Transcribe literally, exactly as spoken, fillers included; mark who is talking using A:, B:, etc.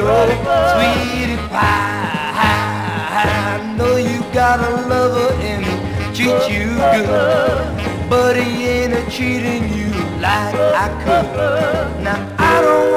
A: sweetie pie. I know you got a lover and he treats you good, but he ain't a treating you like I could. Now I don't